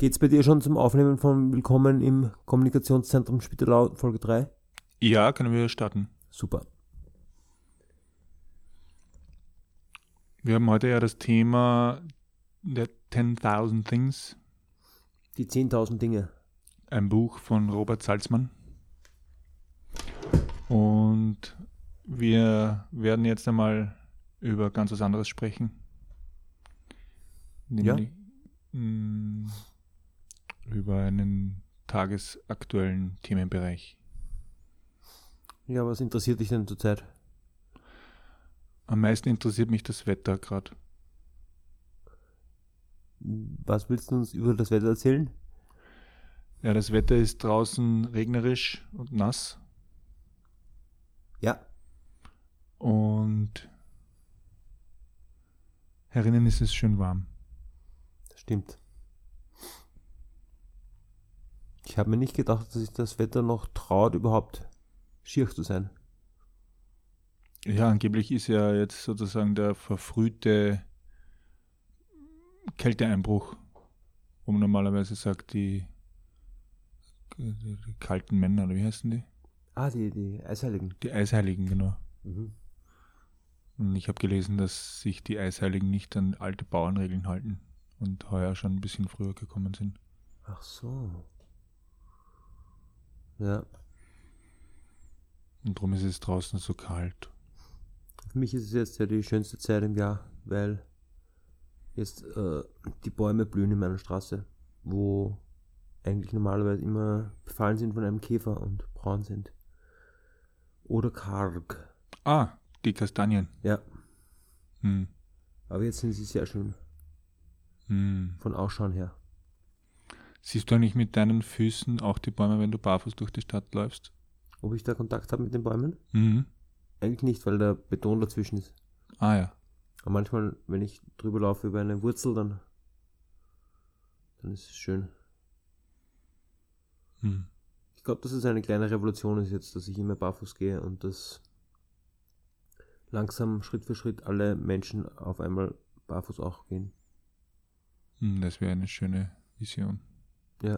Geht's bei dir schon zum Aufnehmen von Willkommen im Kommunikationszentrum Spittelau, Folge 3? Ja, können wir starten. Super. Wir haben heute ja das Thema der 10.000 Things, Die 10.000 Dinge. ein Buch von Robert Salzmann. Und wir werden jetzt einmal über ganz was anderes sprechen. Nämlich über einen tagesaktuellen Themenbereich. Ja, was interessiert dich denn zurzeit? Am meisten interessiert mich das Wetter gerade. Was willst du uns über das Wetter erzählen? Ja, das Wetter ist draußen regnerisch und nass. Ja. Und herinnen ist es schön warm. Das stimmt. Ich habe mir nicht gedacht, dass sich das Wetter noch traut, überhaupt schier zu sein. Ja, angeblich ist ja jetzt sozusagen der verfrühte Kälteeinbruch, wo man normalerweise sagt, die kalten Männer, oder wie heißen die? Die Eisheiligen. Die Eisheiligen, genau. Mhm. Und ich habe gelesen, dass sich die Eisheiligen nicht an alte Bauernregeln halten und heuer schon ein bisschen früher gekommen sind. Ach so. Ja. Und darum ist es draußen so kalt. Für mich ist es jetzt ja die schönste Zeit im Jahr, weil jetzt die Bäume blühen in meiner Straße, wo eigentlich normalerweise immer befallen sind von einem Käfer und braun sind. Oder karg. Ah, die Kastanien. Ja, Hm. aber jetzt sind sie sehr schön Hm. von Ausschauen her. Siehst du eigentlich mit deinen Füßen auch die Bäume, wenn du barfuß durch die Stadt läufst? Ob ich da Kontakt habe mit den Bäumen? Mhm. Eigentlich nicht, weil der Beton dazwischen ist. Ah ja. Aber manchmal, wenn ich drüber laufe über eine Wurzel, dann ist es schön. Hm. Ich glaube, dass es eine kleine Revolution ist jetzt, dass ich immer barfuß gehe und dass langsam Schritt für Schritt alle Menschen auf einmal barfuß auch gehen. Das wäre eine schöne Vision. Ja.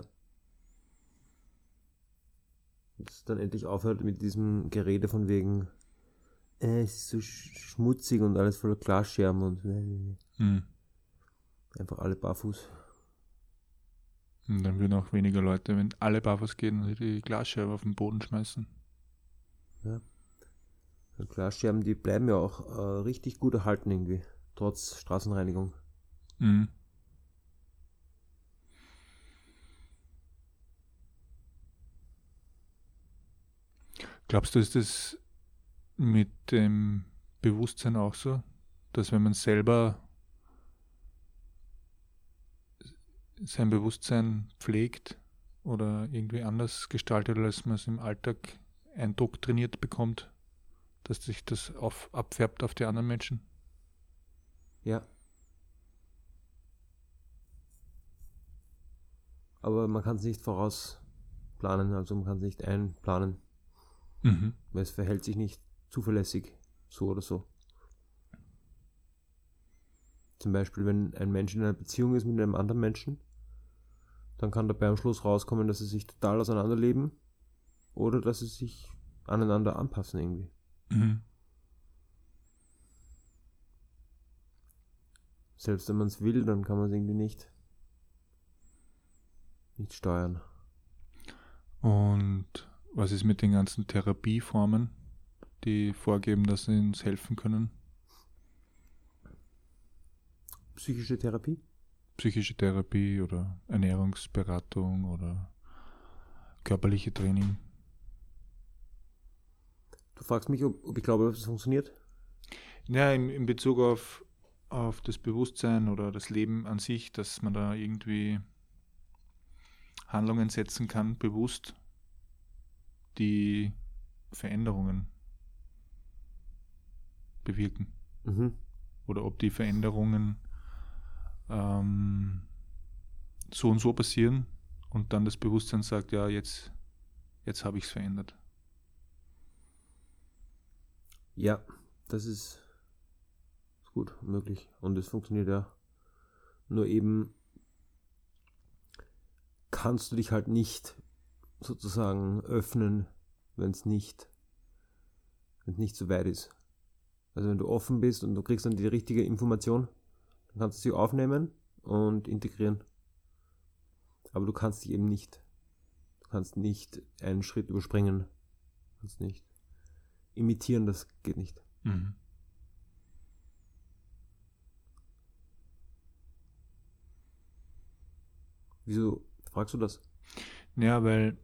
Dass es dann endlich aufhört mit diesem Gerede von wegen, es ist so schmutzig und alles voller Glasscherben und Hm. einfach alle barfuß. Und dann würden auch weniger Leute, wenn alle barfuß gehen, die Glasscherbe auf den Boden schmeißen. Ja. Und Glasscherben, die bleiben ja auch richtig gut erhalten irgendwie, trotz Straßenreinigung. Mhm. Glaubst du, ist das mit dem Bewusstsein auch so, dass wenn man selber sein Bewusstsein pflegt oder irgendwie anders gestaltet, als man es im Alltag eindoktriniert bekommt, dass sich das abfärbt auf die anderen Menschen? Ja. Aber man kann es nicht vorausplanen, also man kann es nicht einplanen, Mhm. weil es verhält sich nicht zuverlässig, so oder so. Zum Beispiel, wenn ein Mensch in einer Beziehung ist mit einem anderen Menschen, dann kann dabei am Schluss rauskommen, dass sie sich total auseinanderleben oder dass sie sich aneinander anpassen irgendwie. Mhm. Selbst wenn man es will, dann kann man es irgendwie nicht steuern. Und was ist mit den ganzen Therapieformen, die vorgeben, dass sie uns helfen können? Psychische Therapie? Psychische Therapie oder Ernährungsberatung oder körperliche Training. Du fragst mich, ob ich glaube, dass es funktioniert? Ja, in Bezug auf das Bewusstsein oder das Leben an sich, dass man da irgendwie Handlungen setzen kann, bewusst, die Veränderungen bewirken. Mhm. Oder ob die Veränderungen so und so passieren und dann das Bewusstsein sagt, ja, jetzt habe ich es verändert. Ja, das ist gut möglich und es funktioniert ja. Nur eben kannst du dich halt nicht sozusagen öffnen, wenn es nicht so weit ist. Also wenn du offen bist und du kriegst dann die richtige Information, dann kannst du sie aufnehmen und integrieren. Aber du kannst dich eben nicht. Du kannst nicht einen Schritt überspringen. Du kannst nicht imitieren, das geht nicht. Mhm. Wieso fragst du das? Ja, weil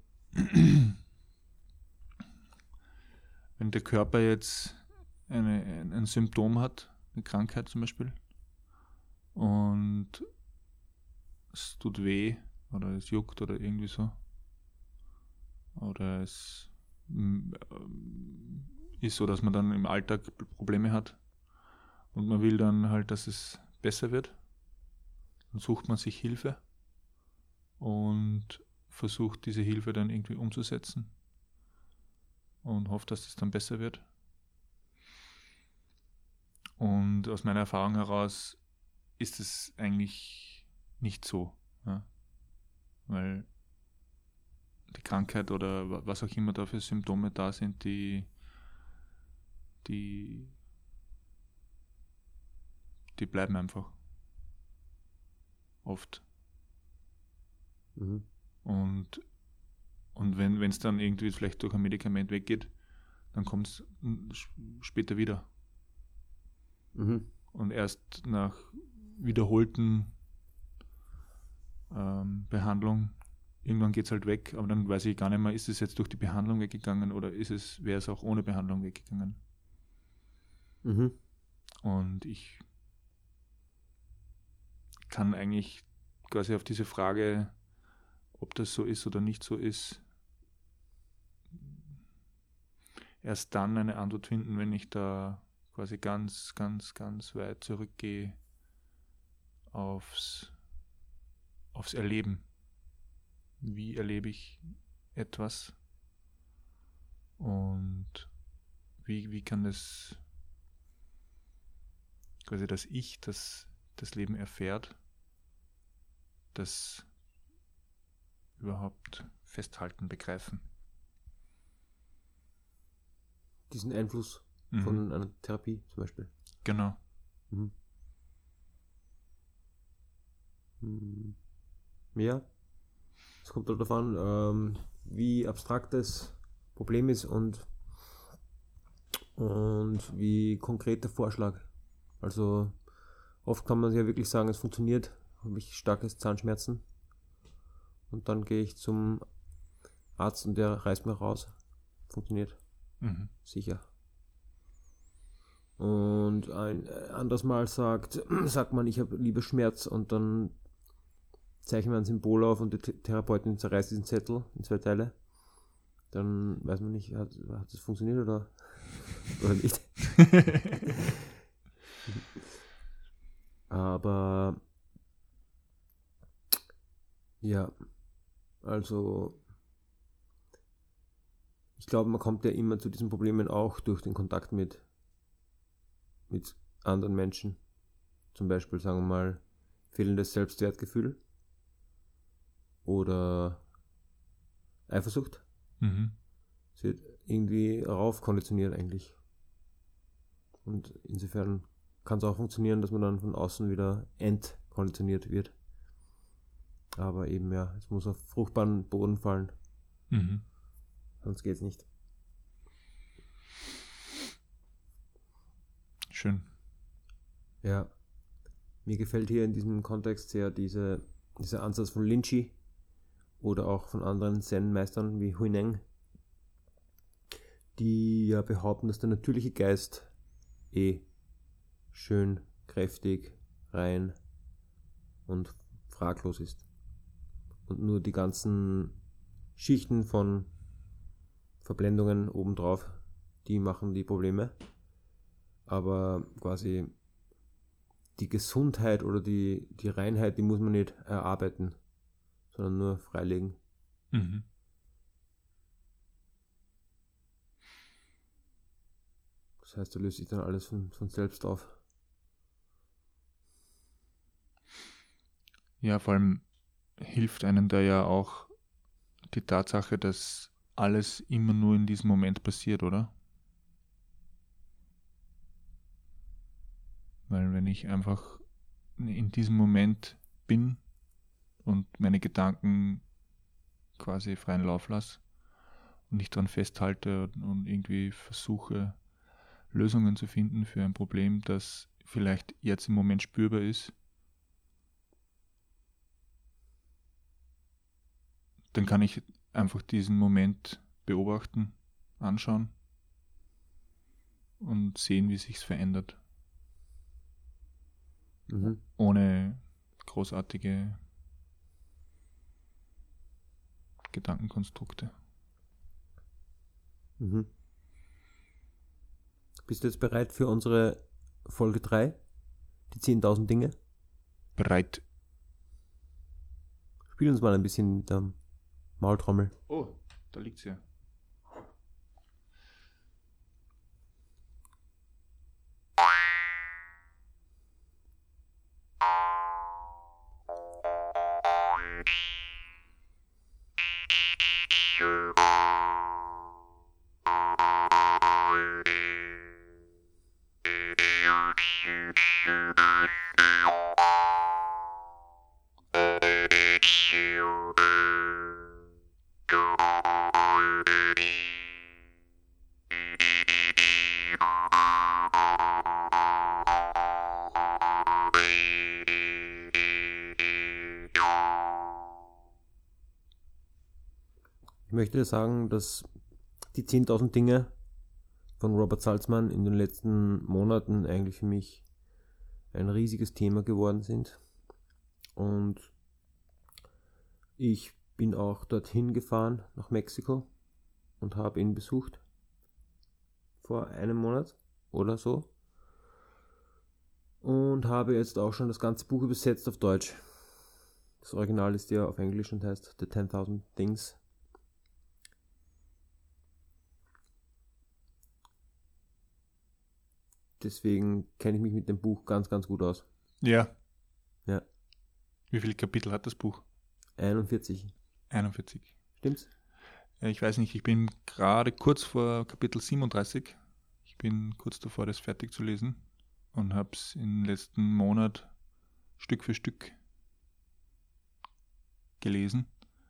wenn der Körper jetzt ein Symptom hat, eine Krankheit zum Beispiel, und es tut weh oder es juckt oder irgendwie so, oder es ist so, dass man dann im Alltag Probleme hat und man will dann halt, dass es besser wird, dann sucht man sich Hilfe und versucht diese Hilfe dann irgendwie umzusetzen und hofft, dass es dann besser wird. Und aus meiner Erfahrung heraus ist es eigentlich nicht so, ja? Weil die Krankheit oder was auch immer da für Symptome da sind, die bleiben einfach oft. Mhm. Und wenn es dann irgendwie vielleicht durch ein Medikament weggeht, dann kommt es später wieder. Mhm. Und erst nach wiederholten Behandlung, irgendwann geht es halt weg, aber dann weiß ich gar nicht mehr, ist es jetzt durch die Behandlung weggegangen oder wäre es auch ohne Behandlung weggegangen. Mhm. Und ich kann eigentlich quasi auf diese Frage, ob das so ist oder nicht so ist, erst dann eine Antwort finden, wenn ich da quasi ganz, ganz, ganz weit zurückgehe aufs Erleben. Wie erlebe ich etwas und wie kann das quasi das Ich, das Leben erfährt, das überhaupt festhalten, begreifen. Diesen Einfluss von einer Therapie zum Beispiel. Genau. Mhm. Mhm. Ja, es kommt darauf an, wie abstrakt das Problem ist und wie konkret der Vorschlag. Also oft kann man ja wirklich sagen, es funktioniert, habe ich starkes Zahnschmerzen und dann gehe ich zum Arzt und der reißt mir raus. Funktioniert. Mhm. Sicher. Und ein anderes Mal sagt man, ich habe Liebesschmerz und dann zeichnet man ein Symbol auf und die Therapeutin zerreißt diesen Zettel in 2 Teile. Dann weiß man nicht, hat das funktioniert oder nicht. Aber ja, also ich glaube, man kommt ja immer zu diesen Problemen auch durch den Kontakt mit anderen Menschen. Zum Beispiel, sagen wir mal, fehlendes Selbstwertgefühl oder Eifersucht. Mhm. Es wird irgendwie raufkonditioniert eigentlich. Und insofern kann es auch funktionieren, dass man dann von außen wieder entkonditioniert wird. Aber eben ja, es muss auf fruchtbaren Boden fallen. Mhm. Sonst geht's nicht. Schön. Ja. Mir gefällt hier in diesem Kontext sehr dieser Ansatz von Linchi oder auch von anderen Zen-Meistern wie Huineng, die ja behaupten, dass der natürliche Geist schön, kräftig, rein und fraglos ist. Und nur die ganzen Schichten von Verblendungen obendrauf, die machen die Probleme. Aber quasi die Gesundheit oder die Reinheit, die muss man nicht erarbeiten, sondern nur freilegen. Mhm. Das heißt, da löst sich dann alles von selbst auf. Ja, vor allem, hilft einem da ja auch die Tatsache, dass alles immer nur in diesem Moment passiert, oder? Weil wenn ich einfach in diesem Moment bin und meine Gedanken quasi freien Lauf lasse und nicht daran festhalte und irgendwie versuche, Lösungen zu finden für ein Problem, das vielleicht jetzt im Moment spürbar ist, dann kann ich einfach diesen Moment beobachten, anschauen und sehen, wie sich's verändert. Ohne großartige Gedankenkonstrukte. Bist du jetzt bereit für unsere Folge 3? Die 10.000 Dinge? Bereit. Spiel uns mal ein bisschen mit der Maultrommel. Oh, da liegt's ja. Ich möchte dir sagen, dass die 10.000 Dinge von Robert Salzman in den letzten Monaten eigentlich für mich ein riesiges Thema geworden sind. Und ich bin auch dorthin gefahren, nach Mexiko, und habe ihn besucht. Vor einem Monat oder so. Und habe jetzt auch schon das ganze Buch übersetzt auf Deutsch. Das Original ist ja auf Englisch und heißt The 10.000 Things. Deswegen kenne ich mich mit dem Buch ganz, ganz gut aus. Ja. Ja. Wie viele Kapitel hat das Buch? 41. 41. Stimmt's? Ich weiß nicht, ich bin gerade kurz vor Kapitel 37. Ich bin kurz davor, das fertig zu lesen und habe es im letzten Monat Stück für Stück gelesen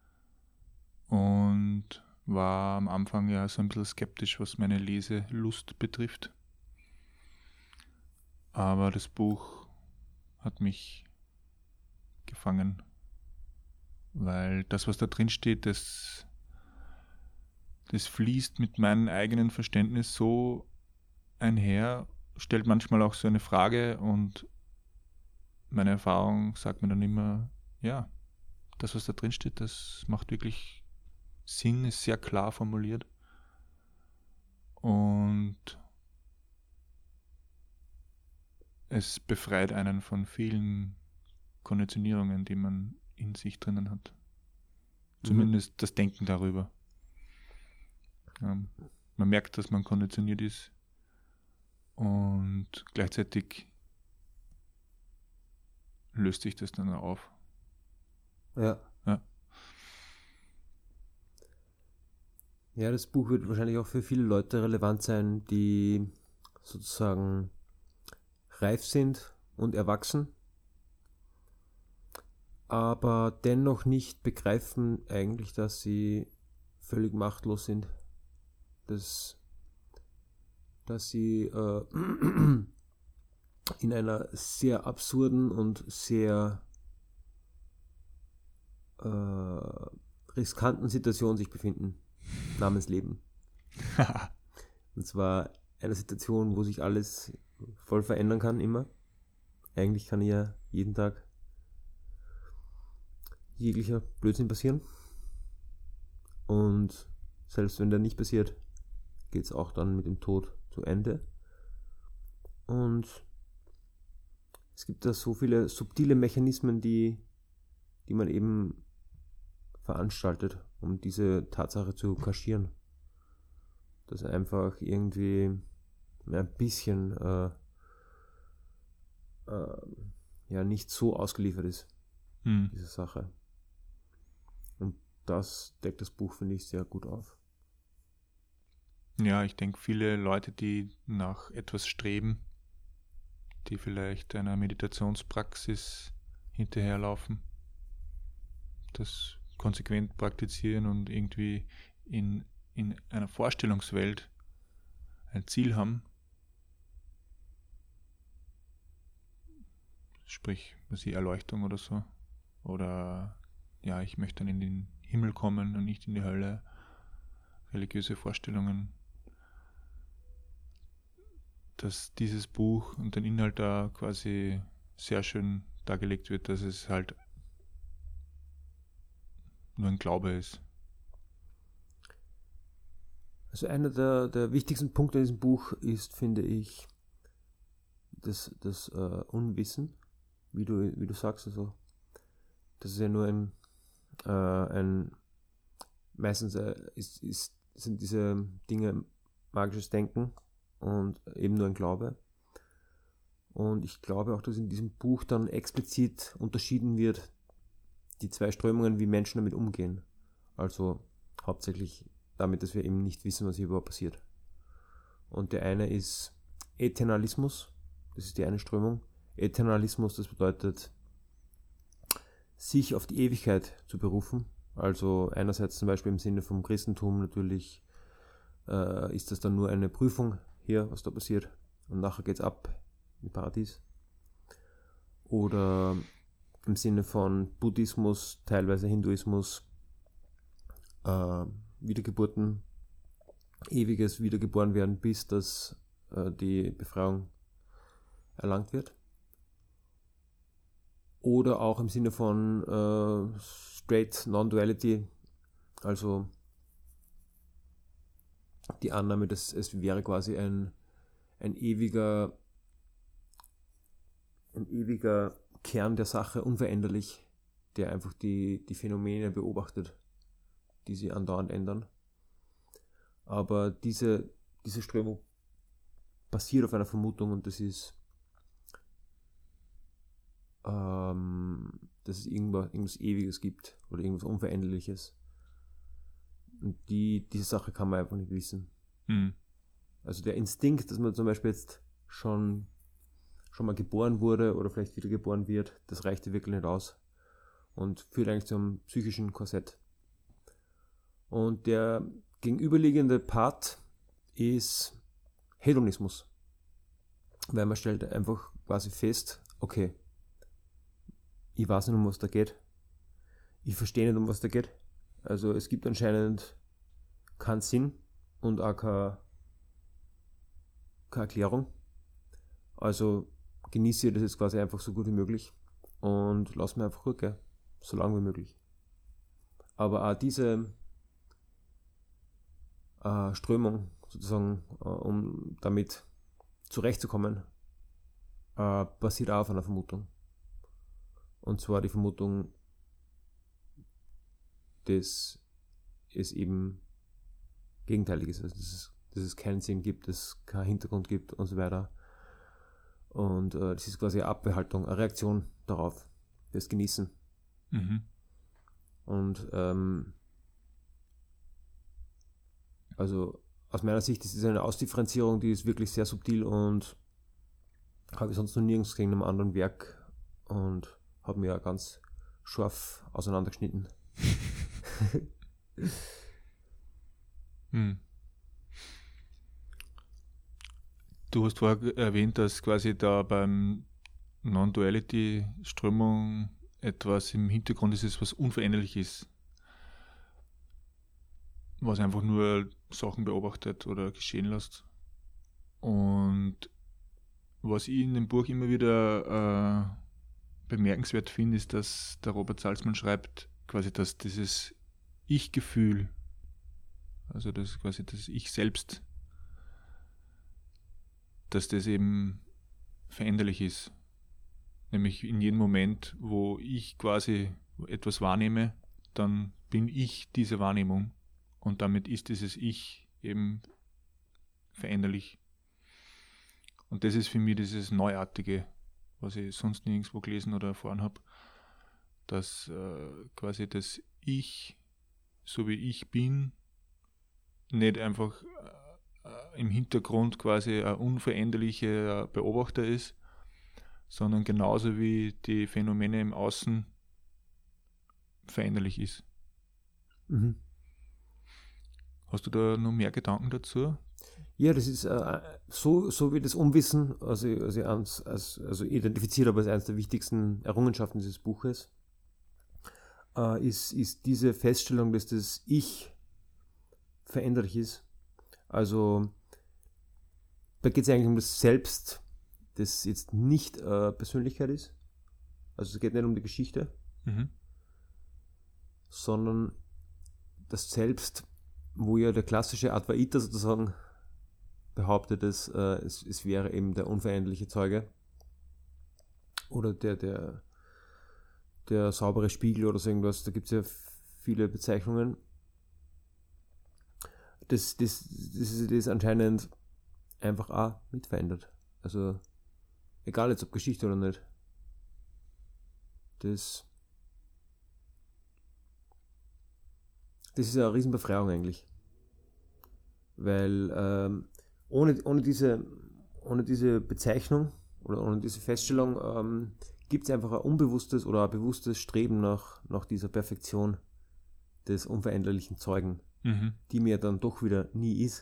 und war am Anfang ja so ein bisschen skeptisch, was meine Leselust betrifft. Aber das Buch hat mich gefangen, weil das, was da drin steht, das fließt mit meinem eigenen Verständnis so einher, stellt manchmal auch so eine Frage und meine Erfahrung sagt mir dann immer, ja, das, was da drin steht, das macht wirklich Sinn, ist sehr klar formuliert und es befreit einen von vielen Konditionierungen, die man in sich drinnen hat. Zumindest das Denken darüber. Man merkt, dass man konditioniert ist und gleichzeitig löst sich das dann auf. Ja. Ja, das Buch wird wahrscheinlich auch für viele Leute relevant sein, die sozusagen reif sind und erwachsen, aber dennoch nicht begreifen eigentlich, dass sie völlig machtlos sind. Dass sie in einer sehr absurden und sehr riskanten Situation sich befinden, namens Leben. Und zwar eine Situation, wo sich alles voll verändern kann, immer. Eigentlich kann ja jeden Tag jeglicher Blödsinn passieren. Und selbst wenn der nicht passiert, geht es auch dann mit dem Tod zu Ende. Und es gibt da so viele subtile Mechanismen, die man eben veranstaltet, um diese Tatsache zu kaschieren. Dass einfach irgendwie ein bisschen nicht so ausgeliefert ist, diese Sache. das deckt das Buch, finde ich, sehr gut auf. Ja, ich denke, viele Leute, die nach etwas streben, die vielleicht einer Meditationspraxis hinterherlaufen, das konsequent praktizieren und irgendwie in einer Vorstellungswelt ein Ziel haben, sprich, was die Erleuchtung oder so, oder ja, ich möchte dann in den Himmel kommen und nicht in die Hölle, religiöse Vorstellungen, dass dieses Buch und den Inhalt da quasi sehr schön dargelegt wird, dass es halt nur ein Glaube ist. Also einer der wichtigsten Punkte in diesem Buch ist, finde ich, das Unwissen, wie du sagst, also das ist ja nur meistens sind diese Dinge magisches Denken und eben nur ein Glaube. Und ich glaube auch, dass in diesem Buch dann explizit unterschieden wird, die zwei Strömungen, wie Menschen damit umgehen. Also hauptsächlich damit, dass wir eben nicht wissen, was hier überhaupt passiert. Und der eine ist Eternalismus, das ist die eine Strömung. Eternalismus, das bedeutet, sich auf die Ewigkeit zu berufen. Also einerseits zum Beispiel im Sinne vom Christentum natürlich ist das dann nur eine Prüfung hier, was da passiert. Und nachher geht's ab im Paradies. Oder im Sinne von Buddhismus, teilweise Hinduismus, Wiedergeburten, ewiges Wiedergeboren werden, bis dass die Befreiung erlangt wird. Oder auch im Sinne von Straight Non-Duality, also die Annahme, dass es wäre quasi ein ewiger Kern der Sache, unveränderlich, der einfach die Phänomene beobachtet, die sie andauernd ändern. Aber diese Strömung basiert auf einer Vermutung, und das ist, dass es irgendwas Ewiges gibt oder irgendwas Unveränderliches. Und diese Sache kann man einfach nicht wissen. Mhm. Also der Instinkt, dass man zum Beispiel jetzt schon mal geboren wurde oder vielleicht wieder geboren wird, das reicht ja wirklich nicht aus und führt eigentlich zum psychischen Korsett. Und der gegenüberliegende Part ist Hedonismus. Weil man stellt einfach quasi fest, okay, ich weiß nicht, um was da geht. Ich verstehe nicht, um was da geht. Also es gibt anscheinend keinen Sinn und auch keine Erklärung. Also genieße ich das jetzt quasi einfach so gut wie möglich und lass mir einfach gut gehen, so lange wie möglich. Aber auch diese Strömung sozusagen, um damit zurechtzukommen, basiert auch auf einer Vermutung. Und zwar die Vermutung, dass es eben gegenteilig ist, also dass es keinen Sinn gibt, dass es keinen Hintergrund gibt und so weiter. Und das ist quasi eine Abwehrhaltung, eine Reaktion darauf, das Genießen. Mhm. Und also aus meiner Sicht ist es eine Ausdifferenzierung, die ist wirklich sehr subtil und habe ich sonst noch nirgends gesehen in einem anderen Werk und habe mir ja ganz scharf auseinandergeschnitten. Hm. Du hast vorher erwähnt, dass quasi da beim Non-Duality-Strömung etwas im Hintergrund ist, was unveränderlich ist. Was einfach nur Sachen beobachtet oder geschehen lässt. Und was ich in dem Buch immer wieder bemerkenswert finde, ist, dass der Robert Salzman schreibt, quasi, dass dieses Ich-Gefühl, also das quasi das Ich selbst, dass das eben veränderlich ist. Nämlich in jedem Moment, wo ich quasi etwas wahrnehme, dann bin ich diese Wahrnehmung. Und damit ist dieses Ich eben veränderlich. Und das ist für mich dieses Neuartige, was ich sonst nirgendwo gelesen oder erfahren habe, dass quasi das Ich so wie ich bin, nicht einfach im Hintergrund quasi ein unveränderlicher Beobachter ist, sondern genauso wie die Phänomene im Außen veränderlich ist. Mhm. Hast du da noch mehr Gedanken dazu? Ja, das ist so wie das Unwissen, also identifiziert aber als eines der wichtigsten Errungenschaften dieses Buches, ist diese Feststellung, dass das Ich veränderlich ist. Also da geht es eigentlich um das Selbst, das jetzt nicht Persönlichkeit ist. Also es geht nicht um die Geschichte, sondern das Selbst, wo ja der klassische Advaita sozusagen behauptet, dass es wäre eben der unveränderliche Zeuge oder der saubere Spiegel oder so irgendwas. Da gibt es ja viele Bezeichnungen. Das ist anscheinend einfach auch mit verändert. Also egal jetzt ob Geschichte oder nicht. Das ist eine Riesenbefreiung eigentlich. Weil ohne diese Bezeichnung oder ohne diese Feststellung gibt es einfach ein unbewusstes oder ein bewusstes Streben nach dieser Perfektion des unveränderlichen Zeugen, die mir dann doch wieder nie ist.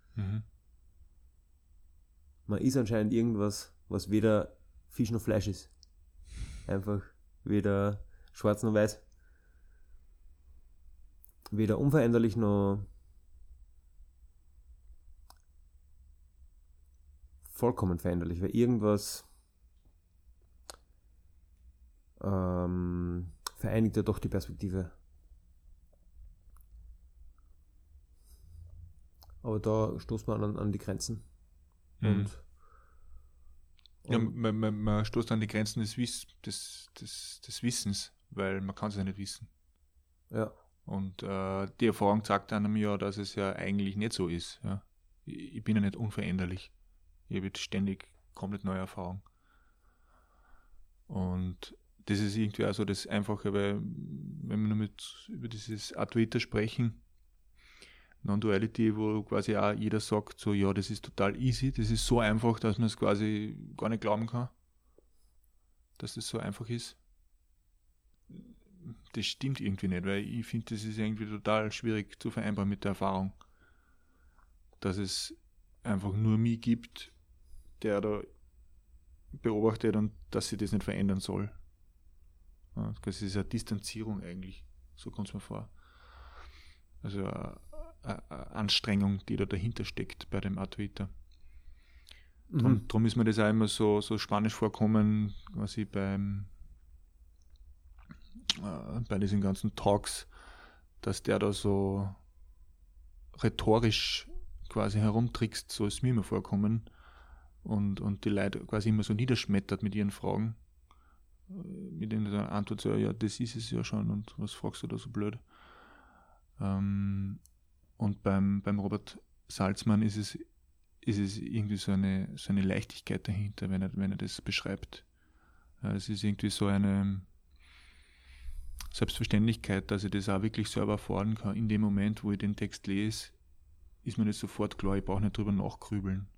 Man ist anscheinend irgendwas, was weder Fisch noch Fleisch ist. Einfach weder schwarz noch weiß. Weder unveränderlich noch vollkommen veränderlich, weil irgendwas vereinigt ja doch die Perspektive. Aber da stoßt man an die Grenzen. Und ja, man stoßt an die Grenzen des Wissens, weil man kann es ja nicht wissen. Ja. Und die Erfahrung sagt einem ja, dass es ja eigentlich nicht so ist. Ja. Ich bin ja nicht unveränderlich. Ich habe jetzt ständig komplett neue Erfahrungen. Und das ist irgendwie also das Einfache, weil wenn wir nur über dieses Advaita sprechen, Non-Duality, wo quasi auch jeder sagt, so ja, das ist total easy, das ist so einfach, dass man es quasi gar nicht glauben kann, dass das so einfach ist. Das stimmt irgendwie nicht, weil ich finde, das ist irgendwie total schwierig zu vereinbaren mit der Erfahrung, dass es einfach nur mich gibt, der da beobachtet und dass sich das nicht verändern soll. Ja, das ist eine Distanzierung eigentlich, so kommt es mir vor. Also eine Anstrengung, die da dahinter steckt bei dem Advaita. Darum ist mir das auch immer so spanisch vorkommen, quasi bei diesen ganzen Talks, dass der da so rhetorisch quasi herumtrickst, so ist mir immer vorkommen, und die Leute quasi immer so niederschmettert mit ihren Fragen, mit denen der Antwort so, ja, das ist es ja schon, und was fragst du da so blöd? Und beim Robert Salzmann ist es irgendwie so eine Leichtigkeit dahinter, wenn er das beschreibt. Es ist irgendwie so eine Selbstverständlichkeit, dass ich das auch wirklich selber erfahren kann. In dem Moment, wo ich den Text lese, ist mir das sofort klar, ich brauche nicht drüber nachgrübeln.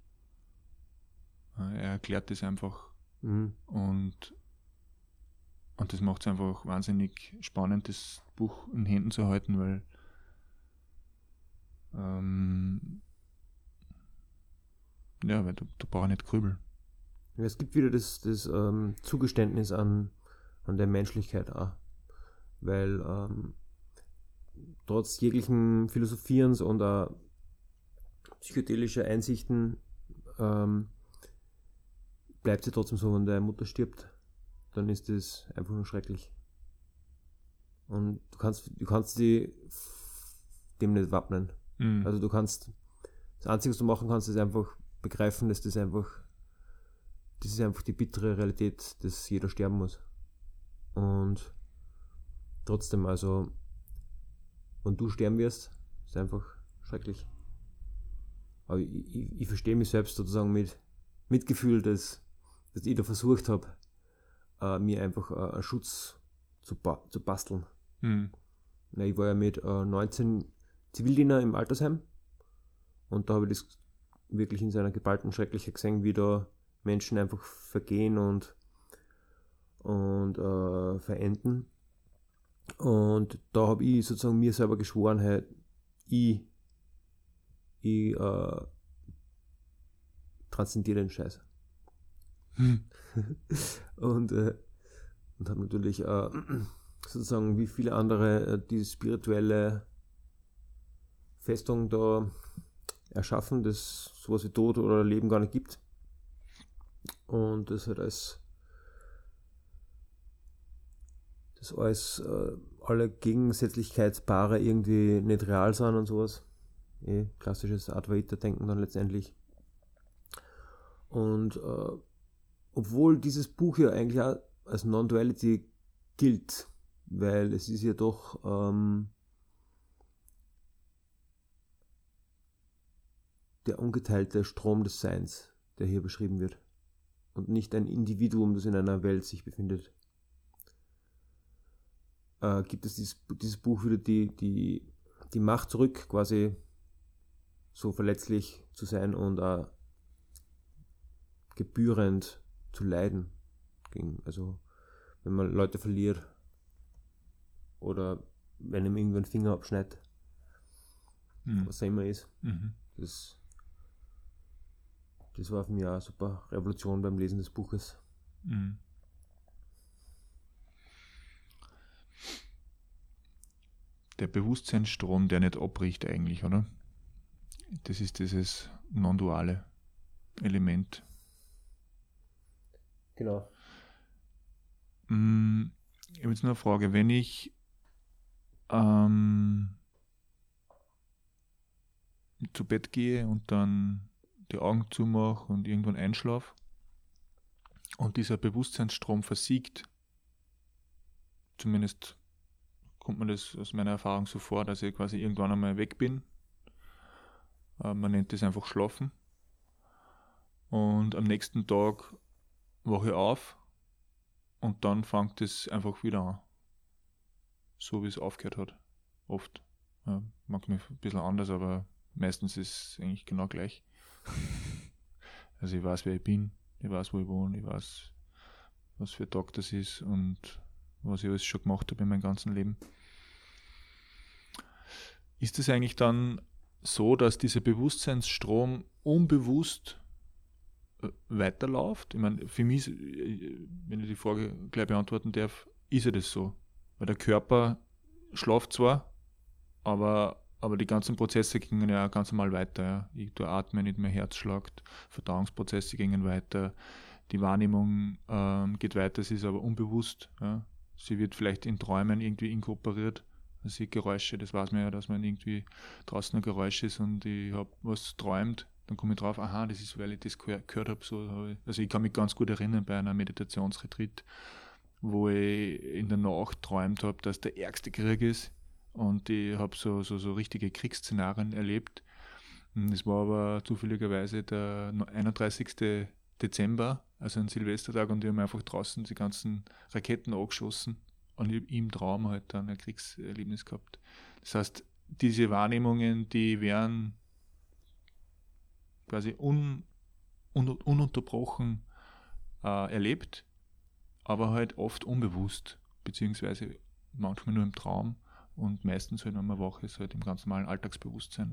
Er erklärt das einfach. Und das macht es einfach wahnsinnig spannend, das Buch in Händen zu halten, weil weil du brauchst nicht grübeln. Ja, es gibt wieder das Zugeständnis an der Menschlichkeit auch. Weil trotz jeglichen Philosophierens und psychedelischer Einsichten bleibt sie trotzdem so, wenn deine Mutter stirbt, dann ist das einfach nur schrecklich. Und du kannst sie dem nicht wappnen. Also das Einzige, was du machen kannst, ist einfach begreifen, dass das ist einfach die bittere Realität, dass jeder sterben muss. Und trotzdem, also, wenn du sterben wirst, ist einfach schrecklich. Aber ich verstehe mich selbst sozusagen mit Mitgefühl, dass ich da versucht habe, mir einfach einen Schutz zu basteln. ich war ja mit 19 Zivildiener im Altersheim und da habe ich das wirklich in seiner geballten Schrecklichkeit gesehen, wie da Menschen einfach vergehen und verenden. Und da habe ich sozusagen mir selber geschworen, hey, ich transzendiere den Scheiß. Und habe natürlich sozusagen wie viele andere die spirituelle Festung da erschaffen, dass sowas wie Tod oder Leben gar nicht gibt. Und das halt als alle Gegensätzlichkeitspaare irgendwie nicht real sind und sowas. Klassisches Advaita-Denken dann letztendlich. Und obwohl dieses Buch ja eigentlich auch als Non-Duality gilt, weil es ist ja doch der ungeteilte Strom des Seins, der hier beschrieben wird. Und nicht ein Individuum, das in einer Welt sich befindet. Gibt es dieses Buch wieder die Macht zurück, quasi so verletzlich zu sein und gebührend zu leiden. Also wenn man Leute verliert oder wenn ihm irgendwann einen Finger abschneidet, was auch immer ist. Das war für mich auch eine super Revolution beim Lesen des Buches. Der Bewusstseinsstrom, der nicht abbricht eigentlich, oder? Das ist dieses non-duale Element. Genau. Ich habe jetzt nur eine Frage. Wenn ich zu Bett gehe und dann die Augen zumache und irgendwann einschlafe und dieser Bewusstseinsstrom versiegt, zumindest kommt mir das aus meiner Erfahrung so vor, dass ich quasi irgendwann einmal weg bin. Man nennt das einfach Schlafen. Und am nächsten Tag wache ich auf und dann fängt es einfach wieder an. So wie es aufgehört hat. Oft. Ja, manchmal ein bisschen anders, aber meistens ist es eigentlich genau gleich. Also ich weiß, wer ich bin, ich weiß, wo ich wohne, ich weiß, was für ein Tag das ist und was ich alles schon gemacht habe in meinem ganzen Leben. Ist es eigentlich dann so, dass dieser Bewusstseinsstrom unbewusst weiterläuft? Ich meine, für mich, wenn ich die Frage gleich beantworten darf, ist ja das so. Weil der Körper schläft zwar, aber die ganzen Prozesse gingen ja ganz normal weiter. Ja. Ich tue atmen, nicht mehr Herz schlagt, Verdauungsprozesse gingen weiter, die Wahrnehmung geht weiter, es ist aber unbewusst. Ja. Sie wird vielleicht in Träumen irgendwie inkorporiert. Also Geräusche, das weiß man ja, dass man irgendwie draußen ein Geräusch ist und ich habe was träumt, dann komme ich drauf, aha, das ist, weil ich das gehört habe. Also ich kann mich ganz gut erinnern bei einer Meditationsretreat, wo ich in der Nacht träumt habe, dass der ärgste Krieg ist und ich habe so richtige Kriegsszenarien erlebt. Es war aber zufälligerweise der 31. Dezember, also ein Silvestertag, und wir haben einfach draußen die ganzen Raketen angeschossen. Und ich im Traum halt dann ein Kriegserlebnis gehabt. Das heißt, diese Wahrnehmungen, die werden quasi ununterbrochen erlebt, aber halt oft unbewusst, beziehungsweise manchmal nur im Traum und meistens halt, wenn man wach ist, halt im ganz normalen Alltagsbewusstsein.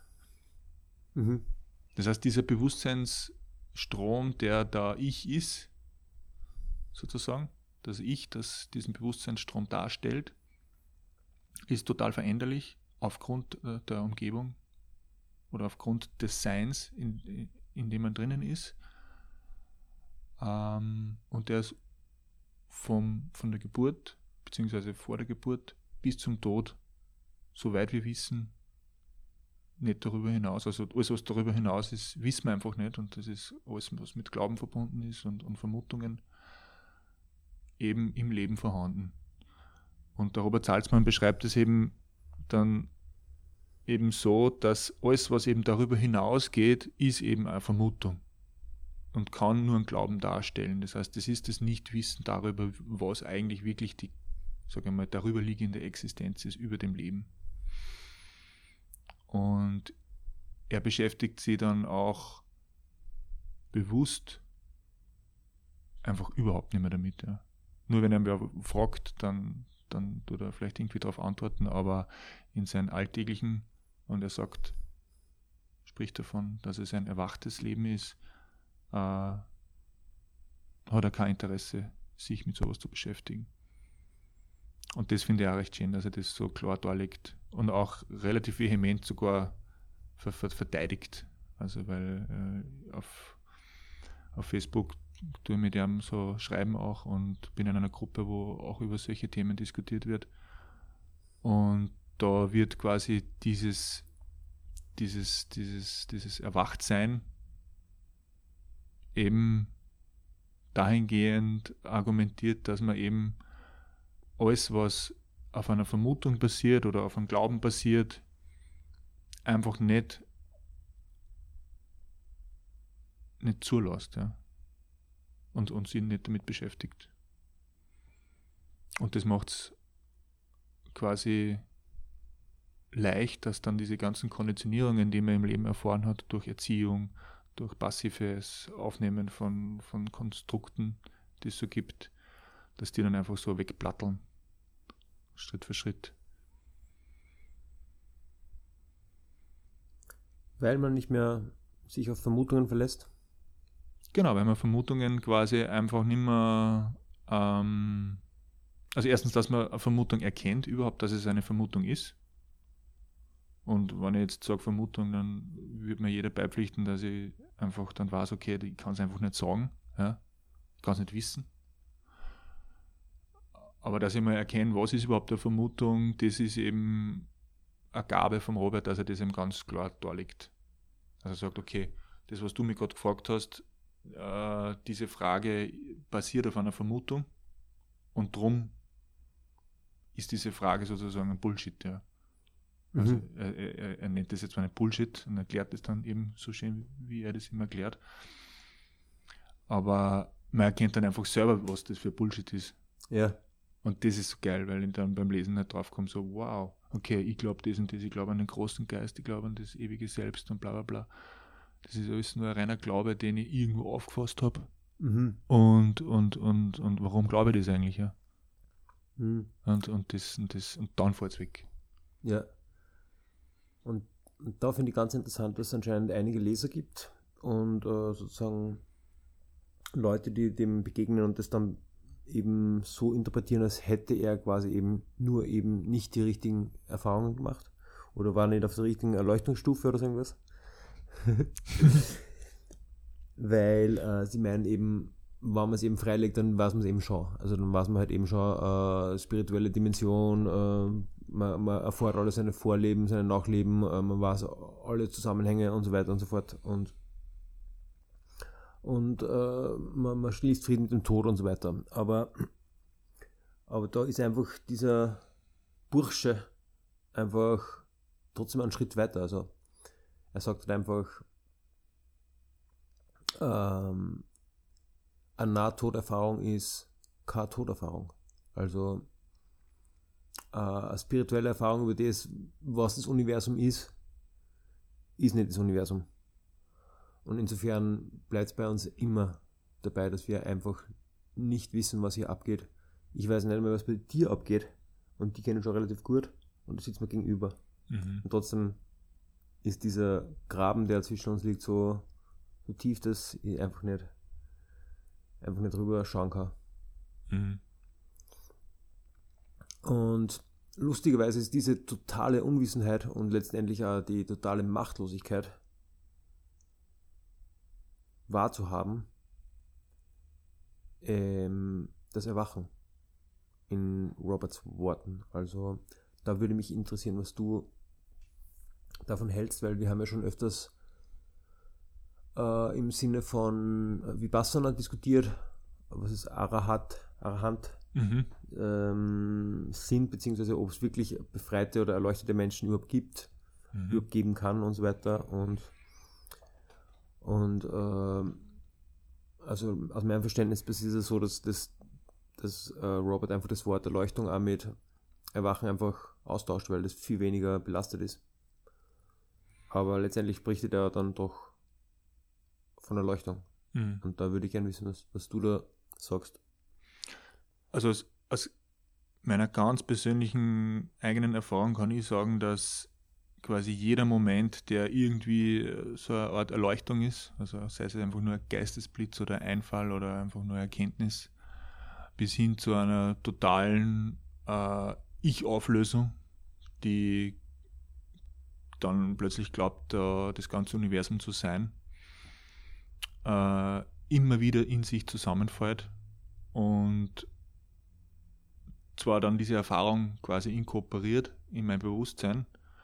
Das heißt, dieser Bewusstseinsstrom, der da ich ist, sozusagen, das Ich, das diesen Bewusstseinsstrom darstellt, ist total veränderlich aufgrund der Umgebung oder aufgrund des Seins, in dem man drinnen ist. Und der ist von der Geburt, beziehungsweise vor der Geburt bis zum Tod, soweit wir wissen, nicht darüber hinaus. Also alles, was darüber hinaus ist, wissen wir einfach nicht. Und das ist alles, was mit Glauben verbunden ist und Vermutungen, eben im Leben vorhanden. Und der Robert Salzmann beschreibt es eben dann eben so, dass alles, was eben darüber hinausgeht, ist eben eine Vermutung und kann nur einen Glauben darstellen. Das heißt, das ist das Nichtwissen darüber, was eigentlich wirklich die sage ich mal, darüberliegende Existenz ist über dem Leben. Und er beschäftigt sich dann auch bewusst einfach überhaupt nicht mehr damit. Ja. Nur wenn er mich fragt, dann tut er vielleicht irgendwie darauf antworten, aber in seinem Alltäglichen, und er spricht davon, dass es ein erwachtes Leben ist, hat er kein Interesse, sich mit sowas zu beschäftigen. Und das finde ich auch recht schön, dass er das so klar darlegt und auch relativ vehement sogar verteidigt. Also weil auf Facebook tue ich mit ihm so schreiben auch und bin in einer Gruppe, wo auch über solche Themen diskutiert wird. Und da wird quasi dieses Erwachtsein eben dahingehend argumentiert, dass man eben alles, was auf einer Vermutung basiert oder auf einem Glauben basiert, einfach nicht zulässt, ja. Und sich nicht damit beschäftigt. Und das macht es quasi leicht, dass dann diese ganzen Konditionierungen, die man im Leben erfahren hat, durch Erziehung, durch passives Aufnehmen von Konstrukten, die es so gibt, dass die dann einfach so wegplatteln, Schritt für Schritt. Weil man nicht mehr sich auf Vermutungen verlässt? Genau, weil man Vermutungen quasi einfach nicht mehr, also erstens, dass man eine Vermutung erkennt überhaupt, dass es eine Vermutung ist. Und wenn ich jetzt sage Vermutung, dann würde mir jeder beipflichten, dass ich einfach dann weiß, okay, ich kann es einfach nicht sagen, ja? Ich kann es nicht wissen. Aber dass ich mal erkenne, was ist überhaupt eine Vermutung, das ist eben eine Gabe vom Robert, dass er das eben ganz klar darlegt. Also er sagt, okay, das, was du mich gerade gefragt hast, diese Frage basiert auf einer Vermutung und drum ist diese Frage sozusagen ein Bullshit, ja. Also er nennt das jetzt zwar nicht Bullshit und erklärt das dann eben so schön, wie er das immer erklärt. Aber man erkennt dann einfach selber, was das für Bullshit ist. Ja. Und das ist so geil, weil ich dann beim Lesen nicht drauf komme, so wow, okay, ich glaube das und das, ich glaube an den großen Geist, ich glaube an das ewige Selbst und bla bla bla. Das ist alles nur ein reiner Glaube, den ich irgendwo aufgefasst habe. Mhm. Und warum glaube ich das eigentlich, ja? Mhm. Und dann fällt es weg. Ja. Und da finde ich ganz interessant, dass es anscheinend einige Leser gibt und sozusagen Leute, die dem begegnen und das dann eben so interpretieren, als hätte er quasi eben nur eben nicht die richtigen Erfahrungen gemacht oder war nicht auf der richtigen Erleuchtungsstufe oder so irgendwas. Weil sie meinen eben, wenn man es eben freilegt, dann weiß man es eben schon. Also dann weiß man halt eben schon spirituelle Dimension, man erfährt alle seine Vorleben, seine Nachleben, man weiß alle Zusammenhänge und so weiter und so fort. Und man schließt Frieden mit dem Tod und so weiter. Aber da ist einfach dieser Bursche einfach trotzdem einen Schritt weiter. Also er sagt halt einfach, eine Nahtoderfahrung ist keine Toderfahrung. Also eine spirituelle Erfahrung über das, was das Universum ist nicht das Universum. Und insofern bleibt es bei uns immer dabei, dass wir einfach nicht wissen, was hier abgeht. Ich weiß nicht mehr, was bei dir abgeht. Und die kennen schon relativ gut. Und da sitzt man gegenüber. Mhm. Und trotzdem ist dieser Graben, der zwischen uns liegt, so tief, dass ich einfach nicht drüber schauen kann. Mhm. Und lustigerweise ist diese totale Unwissenheit und letztendlich auch die totale Machtlosigkeit wahrzuhaben, das Erwachen in Roberts Worten. Also da würde mich interessieren, was du davon hältst, weil wir haben ja schon öfters im Sinne von Vipassana diskutiert, was ist Arahant sind, beziehungsweise ob es wirklich befreite oder erleuchtete Menschen überhaupt gibt, überhaupt geben kann und so weiter. Und also aus meinem Verständnis ist es so, dass dass Robert einfach das Wort Erleuchtung auch mit Erwachen einfach austauscht, weil das viel weniger belastet ist. Aber letztendlich berichtet er dann doch von Erleuchtung. Mhm. Und da würde ich gerne wissen, was du da sagst. Also aus meiner ganz persönlichen eigenen Erfahrung kann ich sagen, dass quasi jeder Moment, der irgendwie so eine Art Erleuchtung ist, also sei es einfach nur ein Geistesblitz oder Einfall oder einfach nur Erkenntnis, bis hin zu einer totalen Ich-Auflösung, die dann plötzlich glaubt, das ganze Universum zu sein, immer wieder in sich zusammenfällt und zwar dann diese Erfahrung quasi inkorporiert in mein Bewusstsein,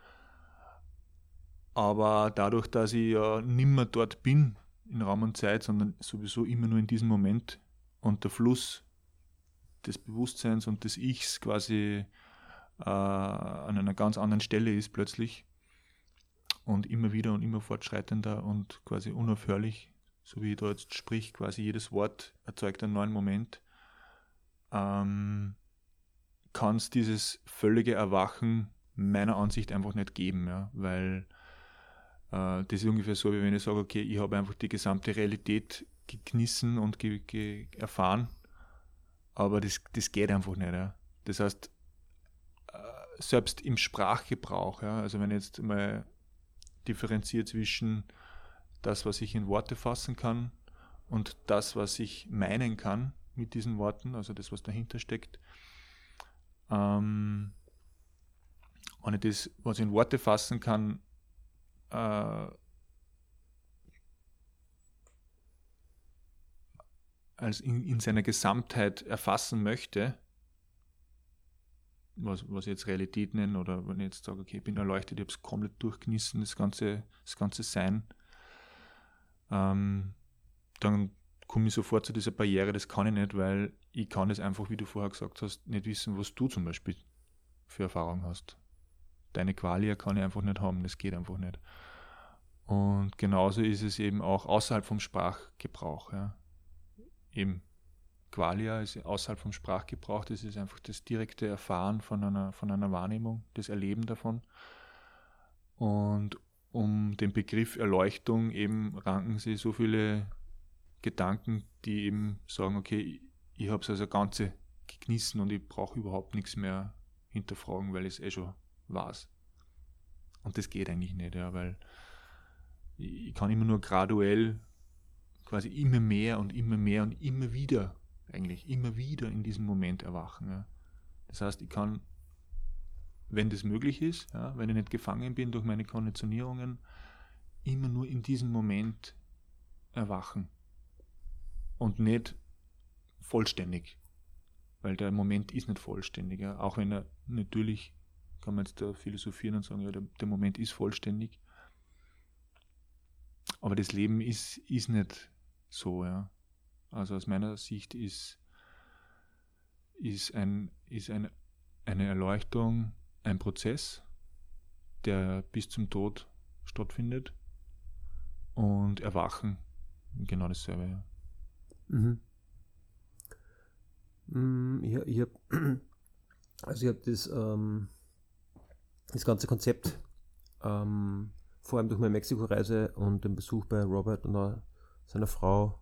aber dadurch, dass ich ja nimmer dort bin in Raum und Zeit, sondern sowieso immer nur in diesem Moment und der Fluss des Bewusstseins und des Ichs quasi an einer ganz anderen Stelle ist plötzlich und immer wieder und immer fortschreitender und quasi unaufhörlich, so wie ich da jetzt sprich, quasi jedes Wort erzeugt einen neuen Moment, kann es dieses völlige Erwachen meiner Ansicht einfach nicht geben, ja, weil das ist ungefähr so, wie wenn ich sage, okay, ich habe einfach die gesamte Realität geknissen und erfahren, aber das geht einfach nicht. Ja. Das heißt, selbst im Sprachgebrauch, ja, also wenn ich jetzt mal differenziere zwischen das, was ich in Worte fassen kann und das, was ich meinen kann mit diesen Worten, also das, was dahinter steckt, wenn ich das, was ich in Worte fassen kann, als in seiner Gesamtheit erfassen möchte, was ich jetzt Realität nenne, oder wenn ich jetzt sage, okay, ich bin erleuchtet, ich habe es komplett durchgenießen, das ganze Sein, dann komme ich sofort zu dieser Barriere, das kann ich nicht, weil ich kann es einfach, wie du vorher gesagt hast, nicht wissen, was du zum Beispiel für Erfahrung hast. Deine Qualia kann ich einfach nicht haben, das geht einfach nicht. Und genauso ist es eben auch außerhalb vom Sprachgebrauch. Ja. Eben Qualia ist außerhalb vom Sprachgebrauch, das ist einfach das direkte Erfahren von einer Wahrnehmung, das Erleben davon. Und um den Begriff Erleuchtung eben ranken sie so viele Gedanken, die eben sagen, okay, ich habe es also Ganze geknissen und ich brauche überhaupt nichts mehr hinterfragen, weil ich es schon weiß. Und das geht eigentlich nicht, ja, weil ich kann immer nur graduell quasi immer mehr und immer mehr und immer wieder in diesem Moment erwachen. Ja. Das heißt, ich kann, wenn das möglich ist, ja, wenn ich nicht gefangen bin durch meine Konditionierungen, immer nur in diesem Moment erwachen. Und nicht vollständig. Weil der Moment ist nicht vollständig. Ja. Auch wenn er natürlich, kann man jetzt da philosophieren und sagen, ja, der Moment ist vollständig. Aber das Leben ist nicht so, ja. Also aus meiner Sicht ist eine Erleuchtung ein Prozess, der bis zum Tod stattfindet, und Erwachen genau dasselbe, ja. Mhm. Ich habe das ganze Konzept vor allem durch meine Mexiko-Reise und den Besuch bei Robert und seiner Frau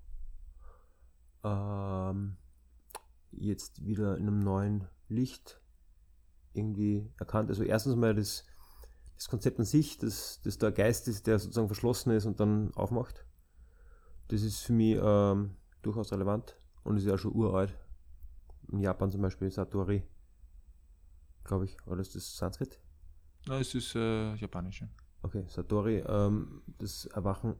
jetzt wieder in einem neuen Licht irgendwie erkannt. Also erstens mal das Konzept an sich, dass der Geist ist, der sozusagen verschlossen ist und dann aufmacht. Das ist für mich durchaus relevant und ist ja schon uralt. In Japan zum Beispiel Satori, glaube ich, oder ist das Sanskrit? Nein, es ist japanisch. Ja. Okay, Satori, das Erwachen.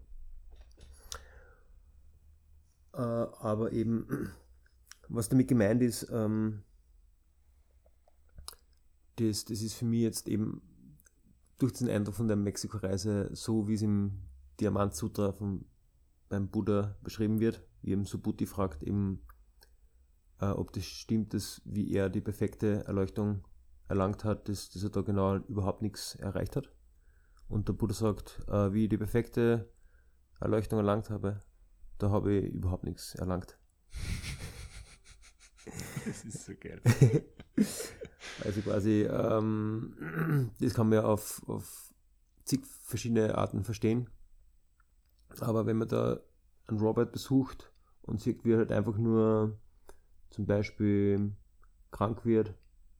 Aber eben, was damit gemeint ist, das ist für mich jetzt eben durch den Eindruck von der Mexiko-Reise, so wie es im Diamant Sutra beim Buddha beschrieben wird, wie eben Subhuti fragt, eben, ob das stimmt, dass wie er die perfekte Erleuchtung erlangt hat, dass er da genau überhaupt nichts erreicht hat. Und der Buddha sagt, wie ich die perfekte Erleuchtung erlangt habe, da habe ich überhaupt nichts erlangt. Das ist so geil. Also quasi, das kann man ja auf zig verschiedene Arten verstehen. Aber wenn man da einen Robert besucht und sieht, wie er halt einfach nur zum Beispiel krank wird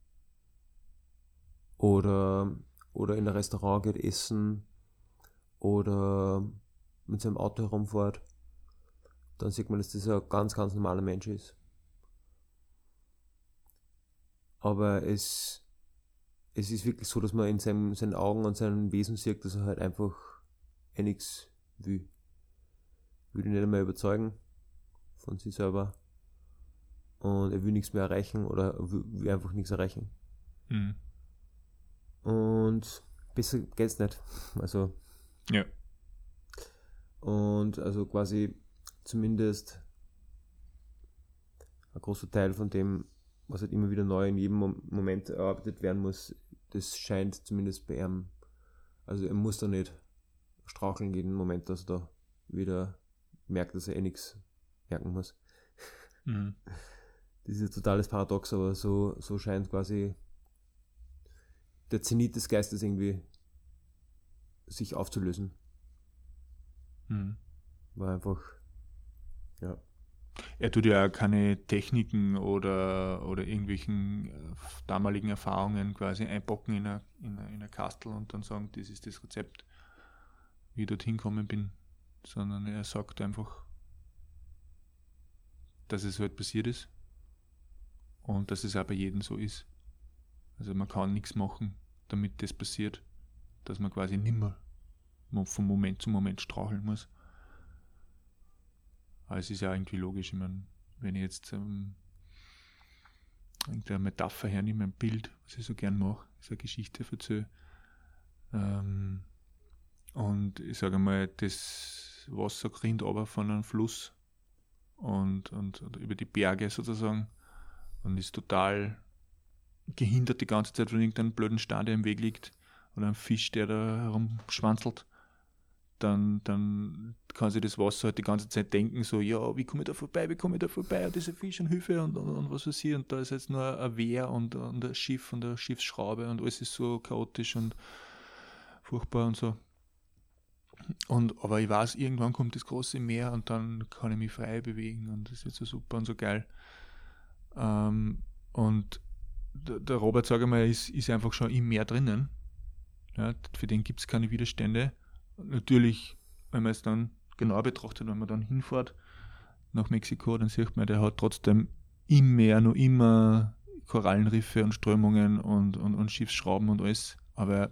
oder in ein Restaurant geht essen oder mit seinem Auto herumfährt, dann sieht man, dass das ein ganz, ganz normaler Mensch ist. Aber es ist wirklich so, dass man in seinen Augen und seinem Wesen sieht, dass er halt einfach nichts will. Will ihn nicht einmal überzeugen von sich selber. Und er will nichts mehr erreichen oder will einfach nichts erreichen. Mhm. Und besser geht's nicht. Also. Ja. Und also quasi zumindest ein großer Teil von dem, was halt immer wieder neu in jedem Moment erarbeitet werden muss, das scheint zumindest bei ihm. Also er muss da nicht straucheln jeden Moment, dass er da wieder merkt, dass er nichts merken muss. Mhm. Das ist ein totales Paradox, aber so scheint quasi der Zenit des Geistes irgendwie sich aufzulösen. Mhm. War einfach, ja. Er tut ja auch keine Techniken oder irgendwelchen damaligen Erfahrungen quasi einpacken in eine Kastel und dann sagen, das ist das Rezept, wie ich dorthin gekommen bin, sondern er sagt einfach, dass es halt passiert ist und dass es auch bei jedem so ist. Also man kann nichts machen, damit das passiert, dass man quasi nimmer von Moment zu Moment straucheln muss. Aber es ist ja irgendwie logisch, ich meine, wenn ich jetzt irgendeine Metapher hernehme, ein Bild, was ich so gern mache, ist eine Geschichte erzähle. Und ich sage mal, das Wasser rinnt aber von einem Fluss und über die Berge sozusagen und ist total gehindert die ganze Zeit von irgendeinem blöden Stein, der im Weg liegt oder einem Fisch, der da herumschwanzelt. Dann kann sich das Wasser halt die ganze Zeit denken, so, ja, wie komme ich da vorbei, und dieser Fisch und Hilfe und was weiß ich, und da ist jetzt nur ein Wehr und ein Schiff und eine Schiffsschraube und alles ist so chaotisch und furchtbar und so. Aber ich weiß, irgendwann kommt das große Meer und dann kann ich mich frei bewegen und das ist so super und so geil. Und der Robert, sage ich mal, ist einfach schon im Meer drinnen. Ja, für den gibt es keine Widerstände. Natürlich, wenn man es dann genau betrachtet, wenn man dann hinfährt nach Mexiko, dann sieht man, der hat trotzdem im Meer noch immer Korallenriffe und Strömungen und Schiffsschrauben und alles, aber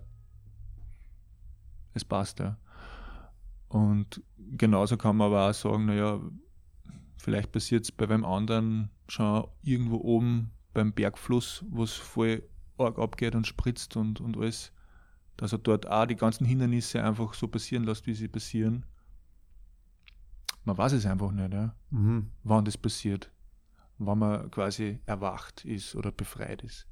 es passt ja. Und genauso kann man aber auch sagen, naja, vielleicht passiert es bei einem anderen schon irgendwo oben beim Bergfluss, wo es voll arg abgeht und spritzt und alles, dass er dort auch die ganzen Hindernisse einfach so passieren lässt, wie sie passieren. Man weiß es einfach nicht, ja? Wann das passiert, wann man quasi erwacht ist oder befreit ist.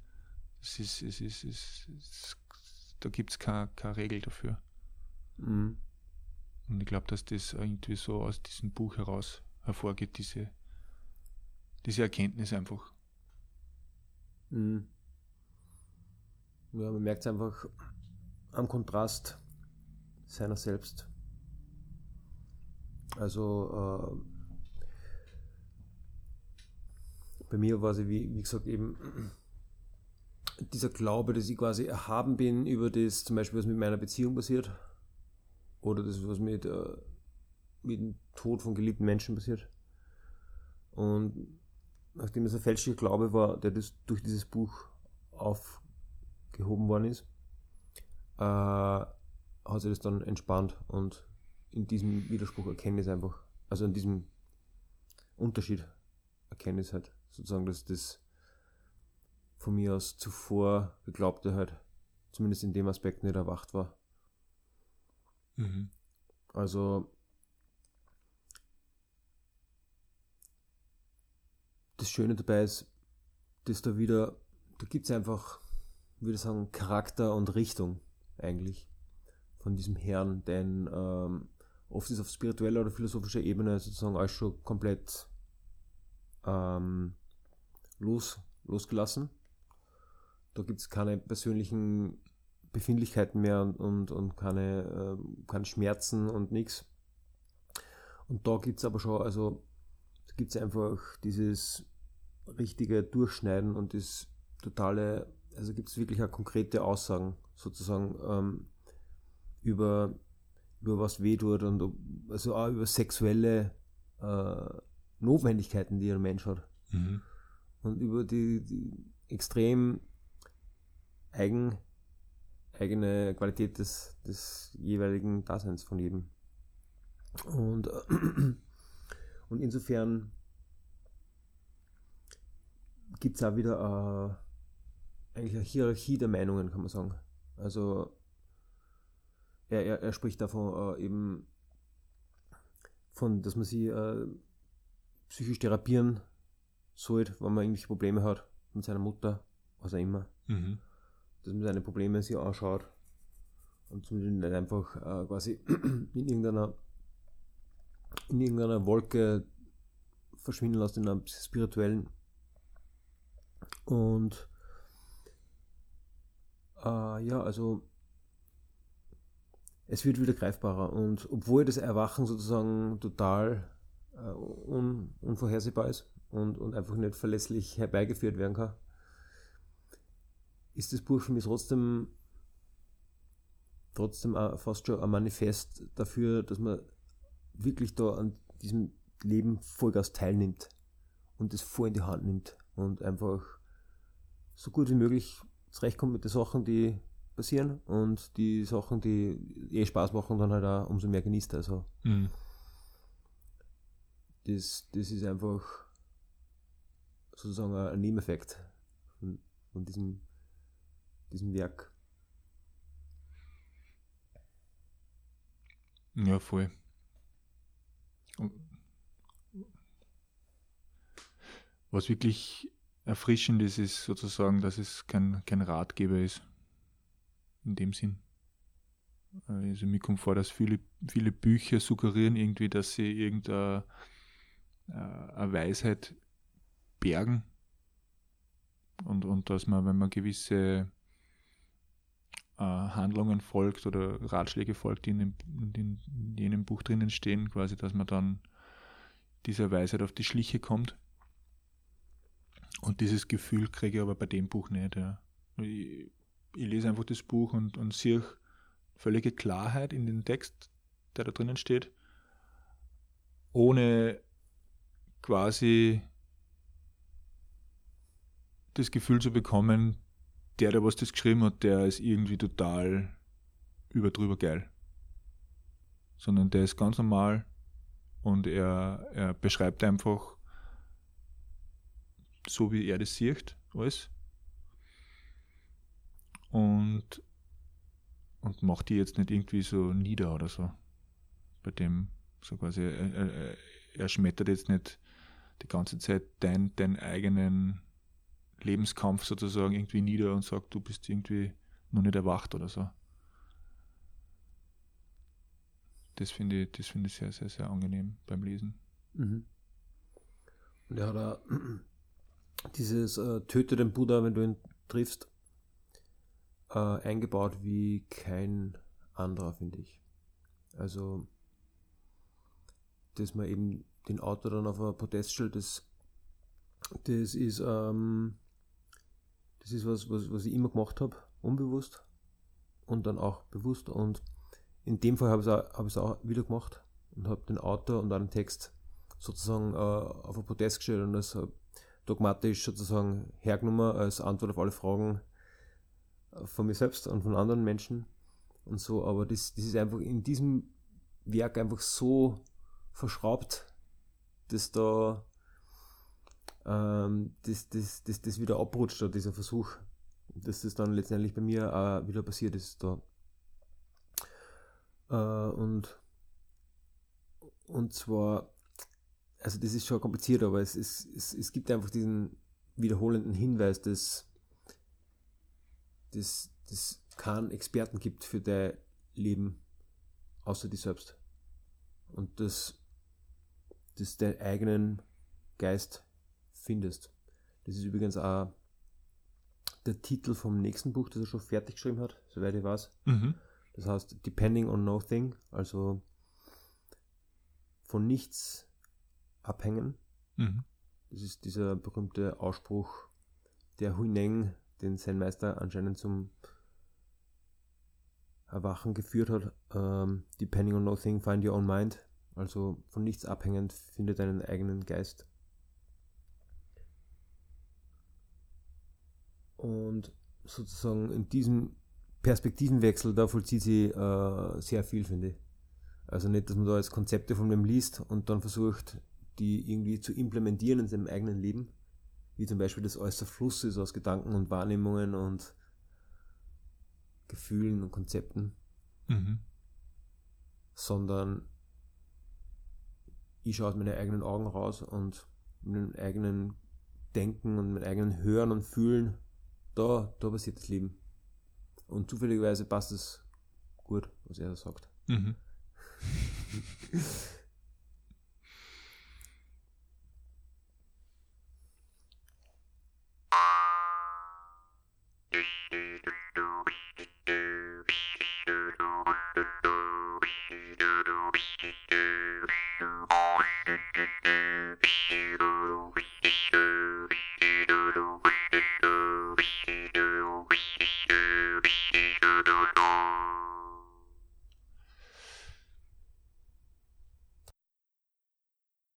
Da gibt es keine Regel dafür. Mhm. Und ich glaube, dass das irgendwie so aus diesem Buch heraus hervorgeht, diese Erkenntnis einfach. Mhm. Ja, man merkt es einfach am Kontrast seiner selbst. Also bei mir war sie, wie gesagt, eben dieser Glaube, dass ich quasi erhaben bin über das, zum Beispiel was mit meiner Beziehung passiert oder das, was mit dem Tod von geliebten Menschen passiert. Und nachdem es ein fälschlicher Glaube war, der durch dieses Buch aufgehoben worden ist, hat sich das dann entspannt und in diesem Widerspruch erkenne ich es einfach, also in diesem Unterschied erkenne ich es halt, sozusagen, dass das von mir aus zuvor geglaubte halt zumindest in dem Aspekt nicht erwacht war. Mhm. Also das Schöne dabei ist, dass da gibt es einfach, würde ich sagen, Charakter und Richtung eigentlich von diesem Herrn, denn oft ist auf spiritueller oder philosophischer Ebene sozusagen alles schon komplett losgelassen. Da gibt es keine persönlichen Befindlichkeiten mehr und keine Schmerzen und nichts. Und da gibt es aber schon, also da gibt es einfach dieses richtige Durchschneiden und das totale, also gibt es wirklich auch konkrete Aussagen sozusagen über was weh tut und also auch über sexuelle Notwendigkeiten, die ein Mensch hat. Mhm. Und über die extrem eigene Qualität des jeweiligen Daseins von jedem. Und insofern gibt es auch wieder eigentlich eine Hierarchie der Meinungen, kann man sagen. Also er spricht davon eben von, dass man sie psychisch therapieren sollte, wenn man irgendwelche Probleme hat mit seiner Mutter, was auch immer. Mhm. Dass man seine Probleme sich anschaut und zumindest nicht einfach quasi in irgendeiner Wolke verschwinden lässt, in einer spirituellen. Und ja, also es wird wieder greifbarer und obwohl das Erwachen sozusagen total unvorhersehbar ist und einfach nicht verlässlich herbeigeführt werden kann, ist das Buch für mich trotzdem fast schon ein Manifest dafür, dass man wirklich da an diesem Leben Vollgas teilnimmt und das voll in die Hand nimmt und einfach so gut wie möglich zurechtkommt mit den Sachen, die passieren und die Sachen, die Spaß machen, dann halt auch umso mehr genießt. Also das ist einfach sozusagen ein Nebeneffekt von diesem Werk. Ja, voll. Was wirklich erfrischend ist, ist sozusagen, dass es kein Ratgeber ist. In dem Sinn. Also mir kommt vor, dass viele Bücher suggerieren irgendwie, dass sie irgendeine Weisheit bergen und dass man, wenn man gewisse Handlungen folgt oder Ratschläge folgt, die in jenem Buch drinnen stehen, quasi, dass man dann dieser Weisheit auf die Schliche kommt. Und dieses Gefühl kriege ich aber bei dem Buch nicht. Ja. Ich lese einfach das Buch und sehe völlige Klarheit in den Text, der da drinnen steht, ohne quasi das Gefühl zu bekommen, der was das geschrieben hat, der ist irgendwie total überdrüber geil. Sondern der ist ganz normal und er beschreibt einfach so, wie er das sieht, alles. Und macht die jetzt nicht irgendwie so nieder oder so. Bei dem, so quasi, er schmettert jetzt nicht die ganze Zeit deinen eigenen Lebenskampf sozusagen irgendwie nieder und sagt, du bist irgendwie noch nicht erwacht oder so. Das finde ich sehr, sehr, sehr angenehm beim Lesen. Mhm. Und er hat auch dieses Töte den Buddha, wenn du ihn triffst, eingebaut wie kein anderer, finde ich. Also, dass man eben den Autor dann auf ein Podest stellt, das ist was ich immer gemacht habe, unbewusst und dann auch bewusst. Und in dem Fall habe ich es auch wieder gemacht und habe den Autor und auch den Text sozusagen auf ein Podest gestellt und das dogmatisch sozusagen hergenommen als Antwort auf alle Fragen von mir selbst und von anderen Menschen und so. Aber das ist einfach in diesem Werk einfach so verschraubt, dass da das wieder abrutscht, dieser Versuch, dass das dann letztendlich bei mir auch wieder passiert ist da. Und zwar, also das ist schon kompliziert, aber es gibt einfach diesen wiederholenden Hinweis, dass es keinen Experten gibt für dein Leben außer dich selbst. Und dass deinen eigenen Geist findest. Das ist übrigens auch der Titel vom nächsten Buch, das er schon fertig geschrieben hat, soweit ich weiß. Das heißt Depending on Nothing, also von nichts abhängen. Das ist dieser berühmte Ausspruch der Huineng, den sein Meister anscheinend zum Erwachen geführt hat. Depending on nothing, find your own mind. Also von nichts abhängend, finde deinen eigenen Geist. Und sozusagen in diesem Perspektivenwechsel, da vollzieht sie sehr viel, finde ich. Also nicht, dass man da jetzt Konzepte von dem liest und dann versucht, die irgendwie zu implementieren in seinem eigenen Leben. Wie zum Beispiel das alles der Fluss ist aus Gedanken und Wahrnehmungen und Gefühlen und Konzepten. Sondern ich schaue aus meinen eigenen Augen raus und mit meinem eigenen Denken und meinem eigenen Hören und Fühlen, da passiert das Leben. Und zufälligerweise passt es gut, was er sagt.